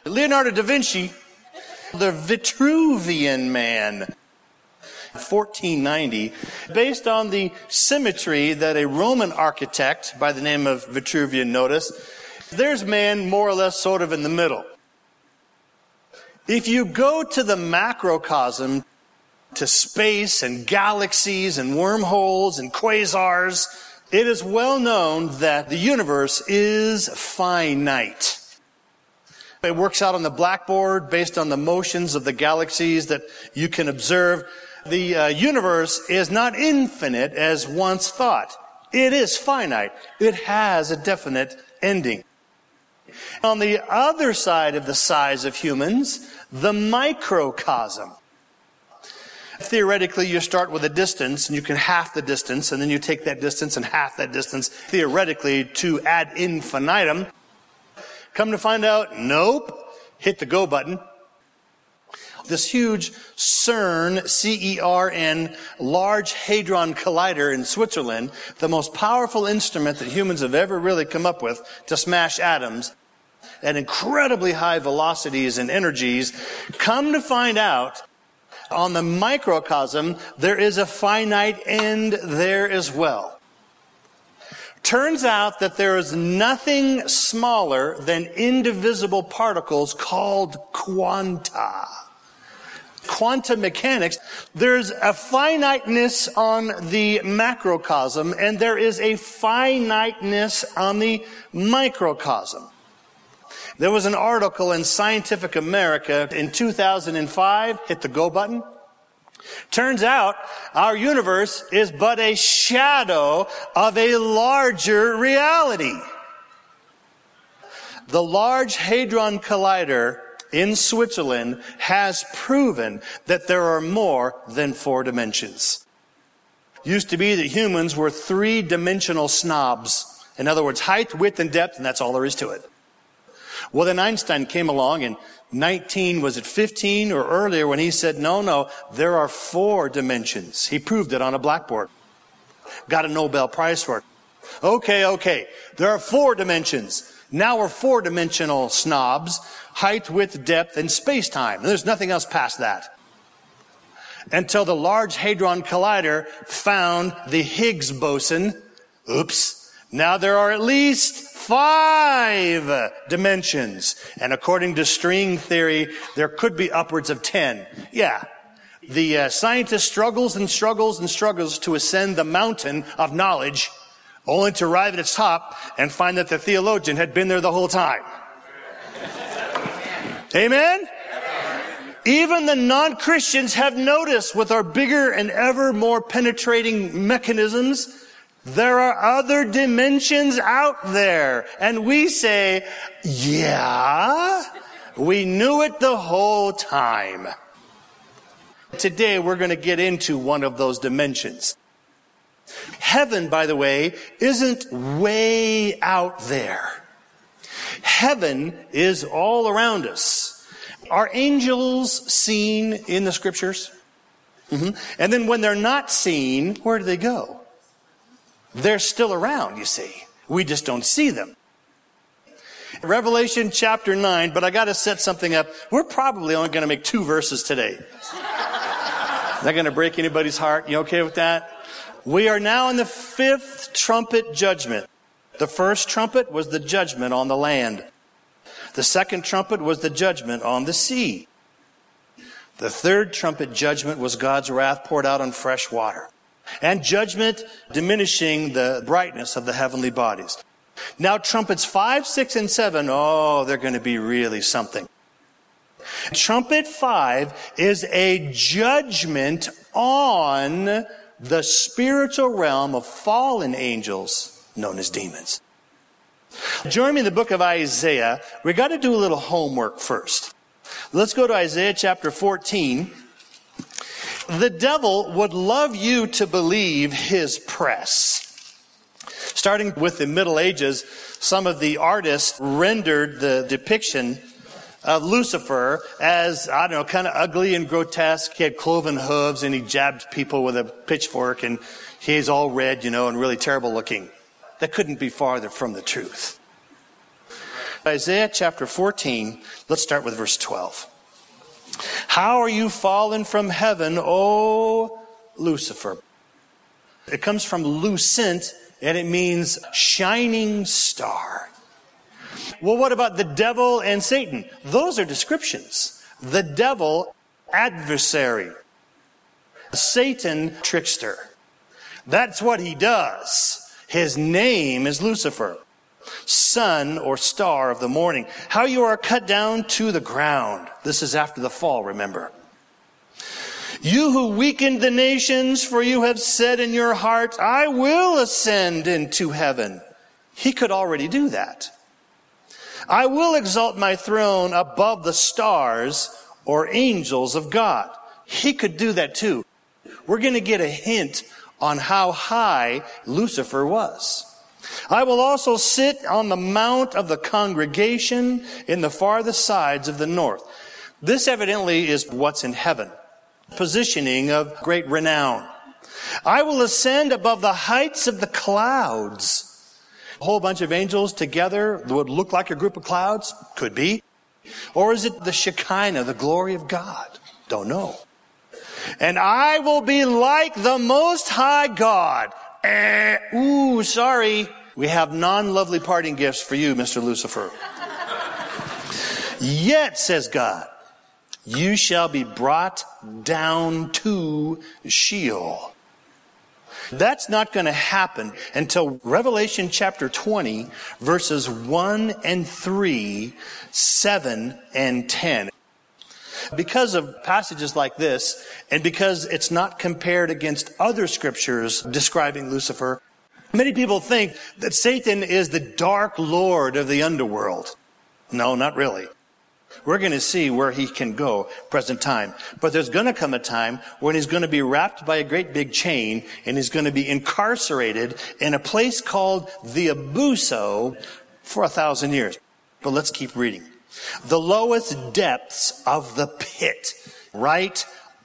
Leonardo da Vinci, the Vitruvian Man, 1490, based on the symmetry that a Roman architect by the name of Vitruvian noticed. There's man more or less sort of in the middle. If you go to the macrocosm, to space and galaxies and wormholes and quasars, it is well known that the universe is finite. It works out on the blackboard based on the motions of the galaxies that you can observe. The universe is not infinite as once thought. It is finite. It has a definite ending. On the other side of the size of humans, the microcosm. Theoretically, you start with a distance, and you can half the distance, and then you take that distance and half that distance, theoretically, to ad infinitum. Come to find out, nope. Hit the go button. This huge CERN, C-E-R-N, Large Hadron Collider in Switzerland, the most powerful instrument that humans have ever really come up with to smash atoms at incredibly high velocities and energies. Come to find out, on the microcosm, there is a finite end there as well. Turns out that there is nothing smaller than indivisible particles called quanta. Quantum mechanics, there's a finiteness on the macrocosm, and there is a finiteness on the microcosm. There was an article in Scientific America in 2005, hit the go button. Turns out our universe is but a shadow of a larger reality. The Large Hadron Collider in Switzerland has proven that there are more than 4 dimensions. Used to be that humans were 3-dimensional snobs. In other words, height, width, and depth, and that's all there is to it. Well, then Einstein came along in 15 or earlier when he said, no, there are 4 dimensions. He proved it on a blackboard. Got a Nobel Prize for it. Okay. There are 4 dimensions. Now we're 4-dimensional snobs, height, width, depth, and space-time. And there's nothing else past that. Until the Large Hadron Collider found the Higgs boson. Oops. Now there are at least 5 dimensions. And according to string theory, there could be upwards of 10. Yeah. The scientist struggles to ascend the mountain of knowledge, only to arrive at its top and find that the theologian had been there the whole time. Amen? Even the non-Christians have noticed with our bigger and ever more penetrating mechanisms, there are other dimensions out there. And we say, yeah, we knew it the whole time. Today we're going to get into one of those dimensions. Heaven, by the way, isn't way out there. Heaven is all around us. Are angels seen in the scriptures? And then when they're not seen, where do they go? They're still around, you see. We just don't see them. Revelation chapter 9, but I got to set something up. We're probably only going to make 2 verses today. Is that going to break anybody's heart? You okay with that? We are now in the 5th trumpet judgment. The first trumpet was the judgment on the land. The second trumpet was the judgment on the sea. The third trumpet judgment was God's wrath poured out on fresh water. And judgment diminishing the brightness of the heavenly bodies. Now trumpets 5, 6, and 7, they're going to be really something. Trumpet 5 is a judgment on the spiritual realm of fallen angels known as demons. Join me in the book of Isaiah. We got to do a little homework first. Let's go to Isaiah chapter 14. The devil would love you to believe his press. Starting with the Middle Ages, some of the artists rendered the depiction of Lucifer as, kind of ugly and grotesque. He had cloven hooves and he jabbed people with a pitchfork and he's all red, and really terrible looking. That couldn't be farther from the truth. Isaiah chapter 14, let's start with verse 12. How are you fallen from heaven, O Lucifer? It comes from lucent, and it means shining star. Well, what about the devil and Satan? Those are descriptions. The devil, adversary. Satan, trickster. That's what he does. His name is Lucifer, sun or star of the morning. How you are cut down to the ground. This is after the fall, remember. You who weakened the nations, for you have said in your heart, I will ascend into heaven. He could already do that. I will exalt my throne above the stars or angels of God. He could do that too. We're going to get a hint on how high Lucifer was. I will also sit on the mount of the congregation in the farthest sides of the north. This evidently is what's in heaven. Positioning of great renown. I will ascend above the heights of the clouds. A whole bunch of angels together would look like a group of clouds? Could be. Or is it the Shekinah, the glory of God? Don't know. And I will be like the Most High God. Sorry. We have non-lovely parting gifts for you, Mr. Lucifer. Yet, says God, you shall be brought down to Sheol. That's not going to happen until Revelation chapter 20, verses 1 and 3, 7 and 10. Because of passages like this, and because it's not compared against other scriptures describing Lucifer, many people think that Satan is the dark lord of the underworld. No, not really. We're going to see where he can go present time. But there's going to come a time when he's going to be wrapped by a great big chain and he's going to be incarcerated in a place called the Abuso for 1,000 years. But let's keep reading. The lowest depths of the pit, right?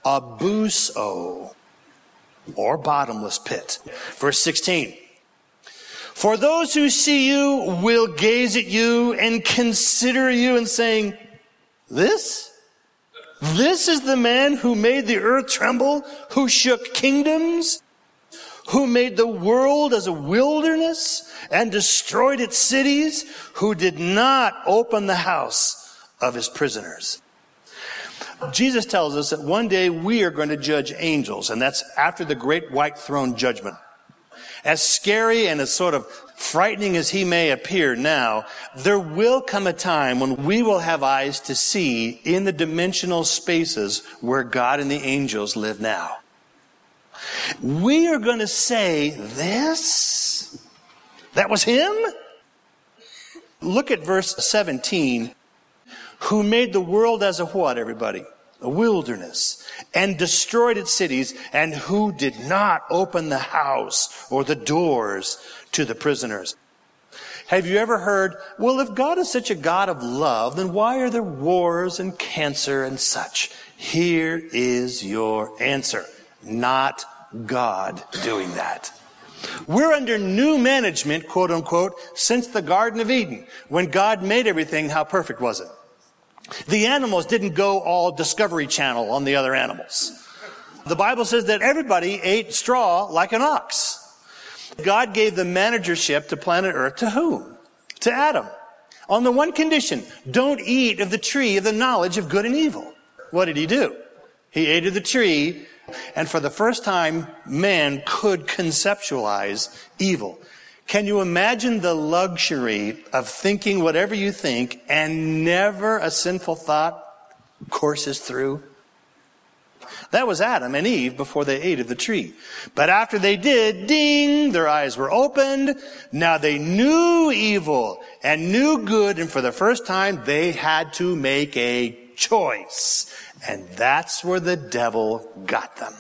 Abuso, or bottomless pit. Verse 16. For those who see you will gaze at you and consider you and saying, This is the man who made the earth tremble, who shook kingdoms, who made the world as a wilderness and destroyed its cities, who did not open the house of his prisoners. Jesus tells us that one day we are going to judge angels, and that's after the great white throne judgment. As scary and as sort of frightening as he may appear now, there will come a time when we will have eyes to see in the dimensional spaces where God and the angels live now. We are going to say, this? That was him? Look at verse 17. Who made the world as a what, everybody? A wilderness, and destroyed its cities, and who did not open the house or the doors to the prisoners. Have you ever heard, well, if God is such a God of love, then why are there wars and cancer and such? Here is your answer. Not God doing that. We're under new management, quote unquote, since the Garden of Eden. When God made everything, how perfect was it? The animals didn't go all Discovery Channel on the other animals. The Bible says that everybody ate straw like an ox. God gave the managership to planet Earth to whom? To Adam. On the one condition, don't eat of the tree of the knowledge of good and evil. What did he do? He ate of the tree, and for the first time, man could conceptualize evil. Can you imagine the luxury of thinking whatever you think and never a sinful thought courses through? That was Adam and Eve before they ate of the tree. But after they did, ding, their eyes were opened. Now they knew evil and knew good, and for the first time they had to make a choice. And that's where the devil got them.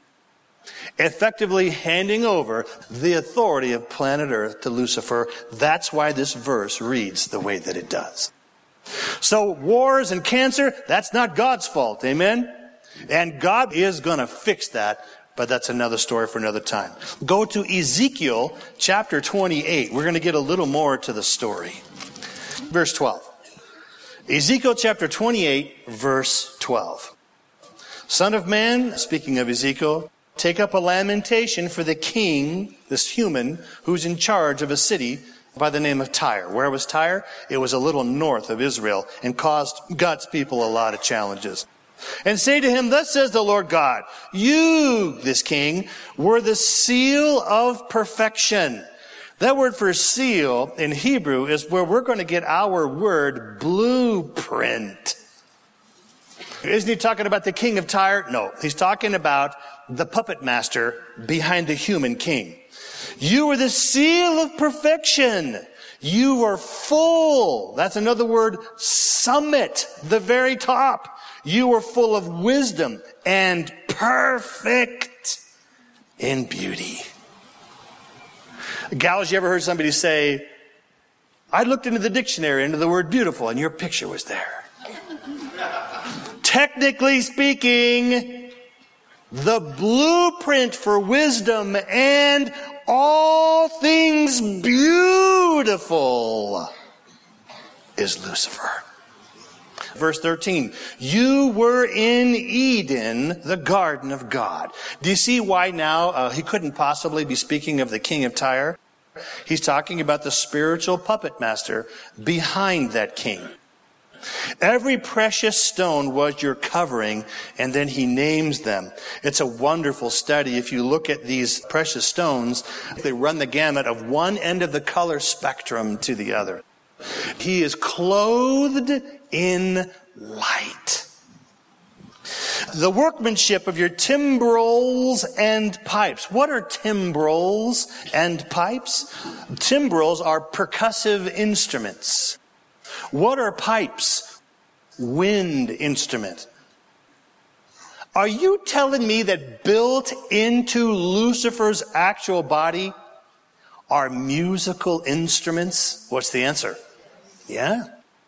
Effectively handing over the authority of planet Earth to Lucifer. That's why this verse reads the way that it does. So wars and cancer, that's not God's fault. Amen? And God is going to fix that, but that's another story for another time. Go to Ezekiel chapter 28. We're going to get a little more to the story. Verse 12. Ezekiel chapter 28, verse 12. Son of man, speaking of Ezekiel, take up a lamentation for the king, this human, who's in charge of a city by the name of Tyre. Where was Tyre? It was a little north of Israel and caused God's people a lot of challenges. And say to him, thus says the Lord God, you, this king, were the seal of perfection. That word for seal in Hebrew is where we're going to get our word blueprint. Isn't he talking about the king of Tyre? No, he's talking about the puppet master behind the human king. You were the seal of perfection. You were full. That's another word, summit, the very top. You were full of wisdom and perfect in beauty. Gals, you ever heard somebody say, I looked into the dictionary, into the word beautiful, and your picture was there. Technically speaking, the blueprint for wisdom and all things beautiful is Lucifer. Verse 13, you were in Eden, the garden of God. Do you see why now he couldn't possibly be speaking of the king of Tyre? He's talking about the spiritual puppet master behind that king. Every precious stone was your covering, and then he names them. It's a wonderful study. If you look at these precious stones, they run the gamut of one end of the color spectrum to the other. He is clothed in light. The workmanship of your timbrels and pipes. What are timbrels and pipes? Timbrels are percussive instruments. What are pipes? Wind instrument. Are you telling me that built into Lucifer's actual body are musical instruments? What's the answer? Yeah.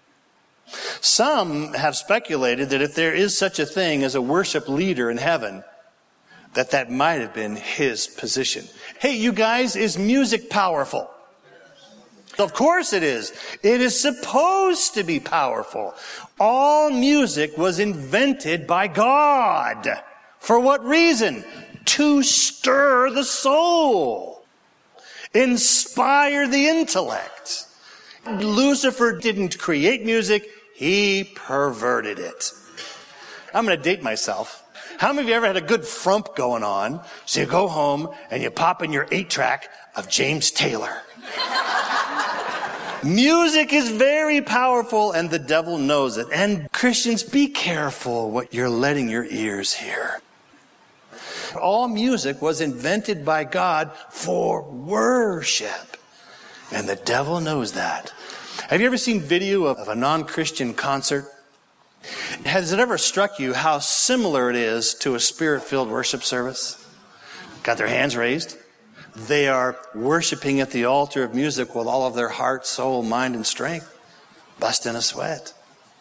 Some have speculated that if there is such a thing as a worship leader in heaven, that might have been his position. Hey, you guys, is music powerful? Of course it is. It is supposed to be powerful. All music was invented by God. For what reason? To stir the soul. Inspire the intellect. Lucifer didn't create music. He perverted it. I'm going to date myself. How many of you ever had a good frump going on? So you go home and you pop in your 8-track of James Taylor. Music is very powerful, and the devil knows it. And Christians, be careful what you're letting your ears hear. All music was invented by God for worship. And the devil knows that. Have you ever seen video of a non-Christian concert? Has it ever struck you how similar it is to a spirit-filled worship service? Got their hands raised. They are worshiping at the altar of music with all of their heart, soul, mind, and strength. Busting a sweat.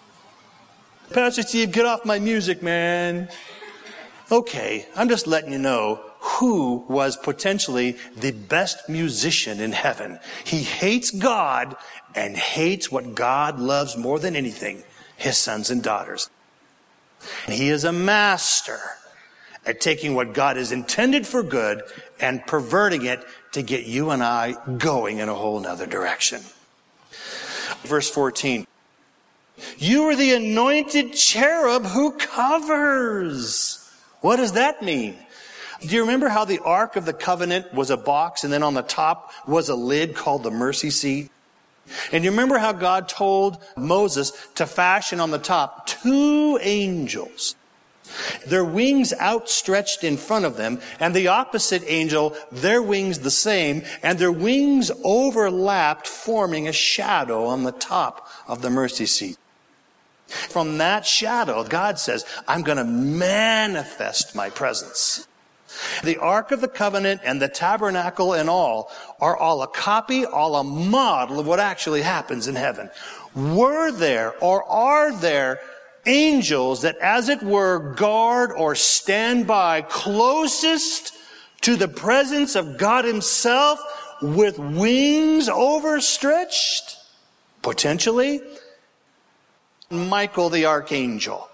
Pastor Steve, get off my music, man. Okay, I'm just letting you know who was potentially the best musician in heaven. He hates God and hates what God loves more than anything, his sons and daughters. And he is a master at taking what God has intended for good and perverting it to get you and I going in a whole nother direction. Verse 14. You are the anointed cherub who covers. What does that mean? Do you remember how the Ark of the Covenant was a box and then on the top was a lid called the mercy seat? And you remember how God told Moses to fashion on the top 2 angels. Their wings outstretched in front of them, and the opposite angel, their wings the same, and their wings overlapped, forming a shadow on the top of the mercy seat. From that shadow, God says, I'm going to manifest my presence. The Ark of the Covenant and the tabernacle and all are all a copy, all a model of what actually happens in heaven. Were there or are there angels that, as it were, guard or stand by closest to the presence of God himself with wings overstretched? Potentially, Michael the archangel.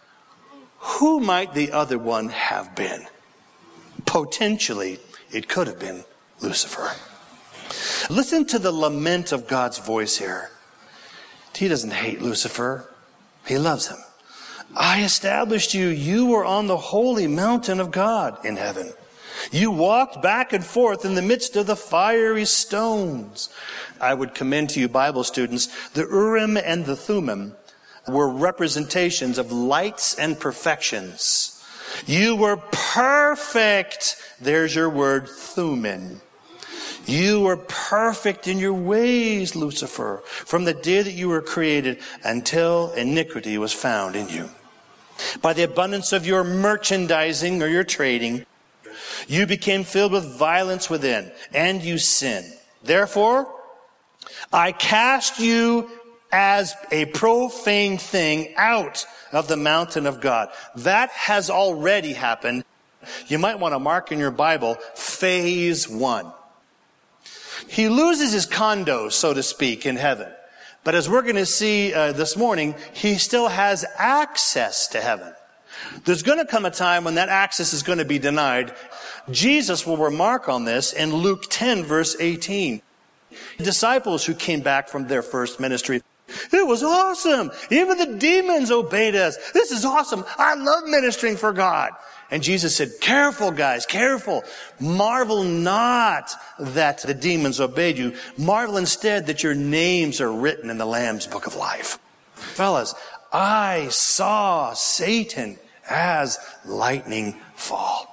Who might the other one have been? Potentially, it could have been Lucifer. Listen to the lament of God's voice here. He doesn't hate Lucifer. He loves him. I established you. You were on the holy mountain of God in heaven. You walked back and forth in the midst of the fiery stones. I would commend to you, Bible students, the Urim and the Thummim were representations of lights and perfections. You were perfect. There's your word, Thummim. You were perfect in your ways, Lucifer, from the day that you were created until iniquity was found in you. By the abundance of your merchandising or your trading, you became filled with violence within, and you sinned. Therefore, I cast you as a profane thing out of the mountain of God. That has already happened. You might want to mark in your Bible, phase 1. He loses his condo, so to speak, in heaven. But as we're going to see this morning, he still has access to heaven. There's going to come a time when that access is going to be denied. Jesus will remark on this in Luke 10, verse 18. Disciples who came back from their first ministry, it was awesome. Even the demons obeyed us. This is awesome. I love ministering for God. And Jesus said, careful, guys, careful. Marvel not that the demons obeyed you. Marvel instead that your names are written in the Lamb's book of life. Fellas, I saw Satan as lightning fall.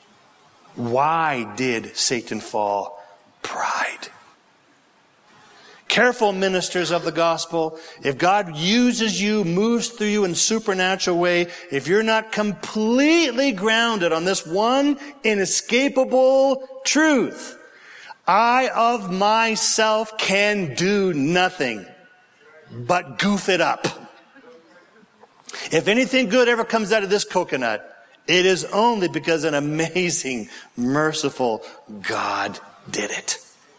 Why did Satan fall? Pride. Careful, ministers of the gospel. If God uses you, moves through you in a supernatural way, if you're not completely grounded on this one inescapable truth, I of myself can do nothing but goof it up. If anything good ever comes out of this coconut, it is only because an amazing, merciful God did it.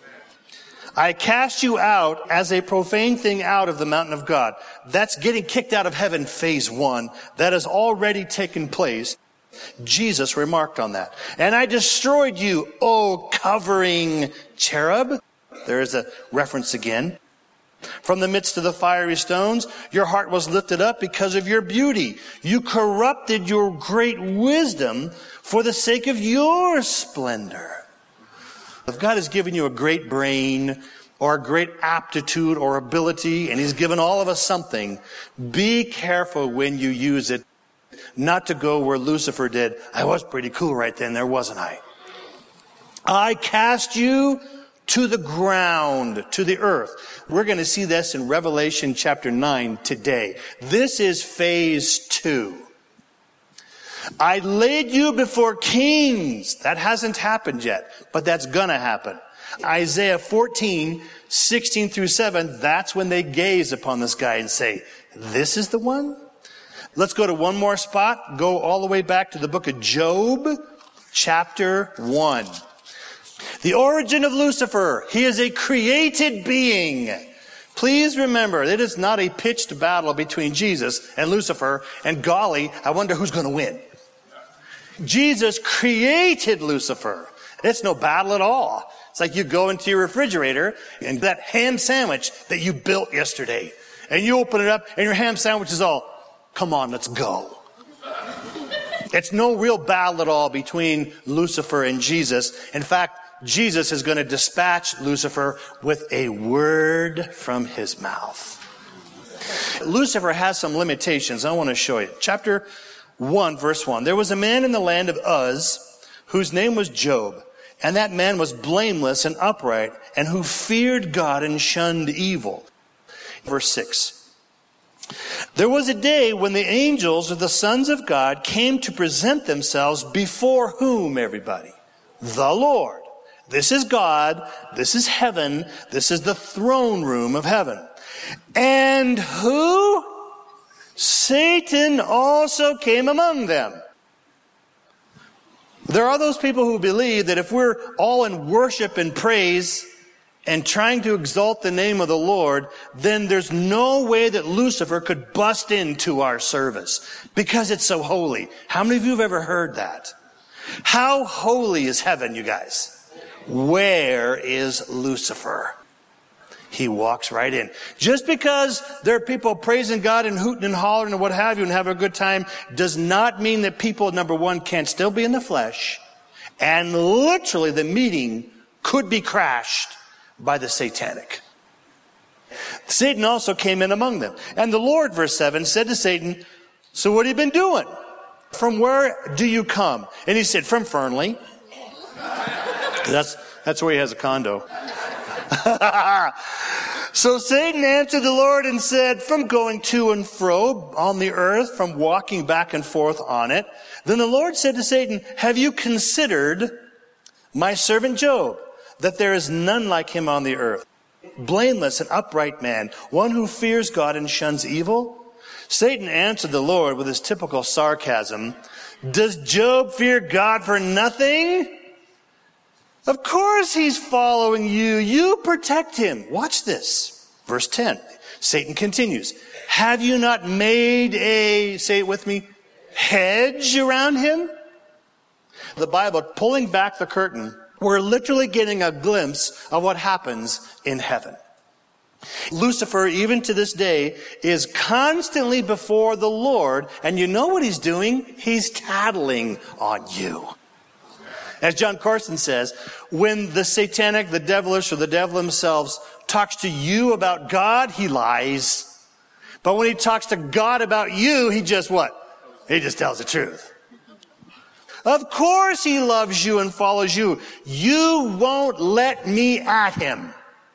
I cast you out as a profane thing out of the mountain of God. That's getting kicked out of heaven, phase 1. That has already taken place. Jesus remarked on that. And I destroyed you, O covering cherub. There is a reference again. From the midst of the fiery stones, your heart was lifted up because of your beauty. You corrupted your great wisdom for the sake of your splendor. If God has given you a great brain or a great aptitude or ability, and He's given all of us something, be careful when you use it not to go where Lucifer did. I was pretty cool right then, there wasn't I? I cast you to the ground, to the earth. We're going to see this in Revelation chapter 9 today. This is phase 2. I laid you before kings. That hasn't happened yet, but that's gonna happen. Isaiah 14, 16 through 7, that's when they gaze upon this guy and say, this is the one? Let's go to one more spot. Go all the way back to the book of Job, chapter 1. The origin of Lucifer. He is a created being. Please remember, it is not a pitched battle between Jesus and Lucifer, and golly, I wonder who's going to win. Jesus created Lucifer. It's no battle at all. It's like you go into your refrigerator and that ham sandwich that you built yesterday, and you open it up and your ham sandwich is all, come on, let's go. It's no real battle at all between Lucifer and Jesus. In fact, Jesus is going to dispatch Lucifer with a word from his mouth. Lucifer has some limitations. I want to show you. Chapter 1, verse 1. There was a man in the land of Uz whose name was Job, and that man was blameless and upright, and who feared God and shunned evil. Verse 6. There was a day when the angels of the sons of God came to present themselves before whom, everybody? The Lord. This is God. This is heaven. This is the throne room of heaven. And who? Satan also came among them. There are those people who believe that if we're all in worship and praise and trying to exalt the name of the Lord, then there's no way that Lucifer could bust into our service because it's so holy. How many of you have ever heard that? How holy is heaven, you guys? Where is Lucifer? He walks right in. Just because there are people praising God and hooting and hollering and what have you and having a good time does not mean that people, number one, can't still be in the flesh. And literally the meeting could be crashed by the satanic. Satan also came in among them. And the Lord, verse 7, said to Satan, so what have you been doing? From where do you come? And he said, from Fernley. That's where he has a condo. So Satan answered the Lord and said, from going to and fro on the earth, from walking back and forth on it. Then the Lord said to Satan, have you considered my servant Job, that there is none like him on the earth, blameless and upright man, one who fears God and shuns evil? Satan answered the Lord with his typical sarcasm, does Job fear God for nothing? Of course he's following you. You protect him. Watch this. Verse 10. Satan continues. Have you not made a, say it with me, hedge around him? The Bible, pulling back the curtain, we're literally getting a glimpse of what happens in heaven. Lucifer, even to this day, is constantly before the Lord. And you know what he's doing? He's tattling on you. As John Carson says, when the satanic, the devilish, or the devil themselves talks to you about God, he lies. But when he talks to God about you, he just what? He just tells the truth. Of course he loves you and follows you. You won't let me at him.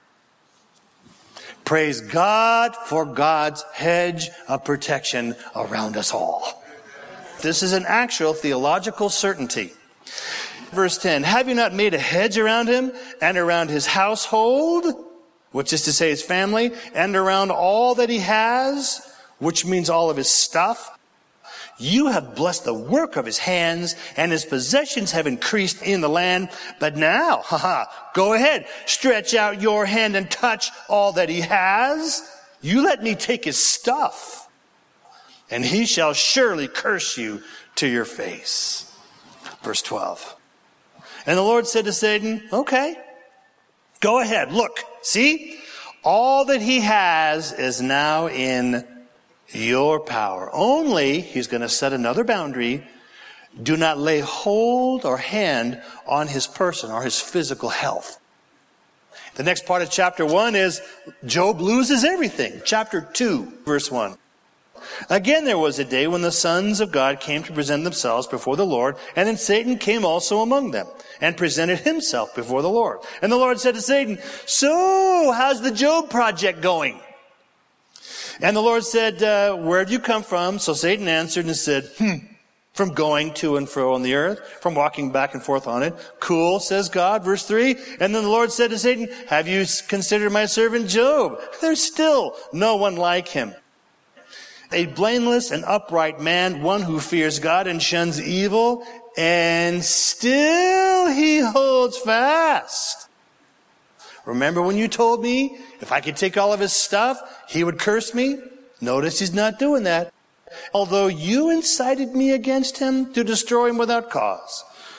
Praise God for God's hedge of protection around us all. This is an actual theological certainty. Verse 10, have you not made a hedge around him and around his household, which is to say his family, and around all that he has, which means all of his stuff? You have blessed the work of his hands, and his possessions have increased in the land. But now, go ahead, stretch out your hand and touch all that he has. You let me take his stuff, and he shall surely curse you to your face. Verse 12. And the Lord said to Satan, okay, go ahead, look, see, all that he has is now in your power. Only, he's going to set another boundary, do not lay hold or hand on his person or his physical health. The next part of chapter 1 is Job loses everything. Chapter 2, verse 1. Again, there was a day when the sons of God came to present themselves before the Lord, and then Satan came also among them and presented himself before the Lord. And the Lord said to Satan, so, how's the Job project going? And the Lord said, where have you come from? So Satan answered and said, from going to and fro on the earth, from walking back and forth on it. Cool, says God. Verse 3. And then the Lord said to Satan, have you considered my servant Job? There's still no one like him. A blameless and upright man, one who fears God and shuns evil, and still he holds fast. Remember when you told me if I could take all of his stuff, he would curse me? Notice he's not doing that. Although you incited me against him to destroy him without cause.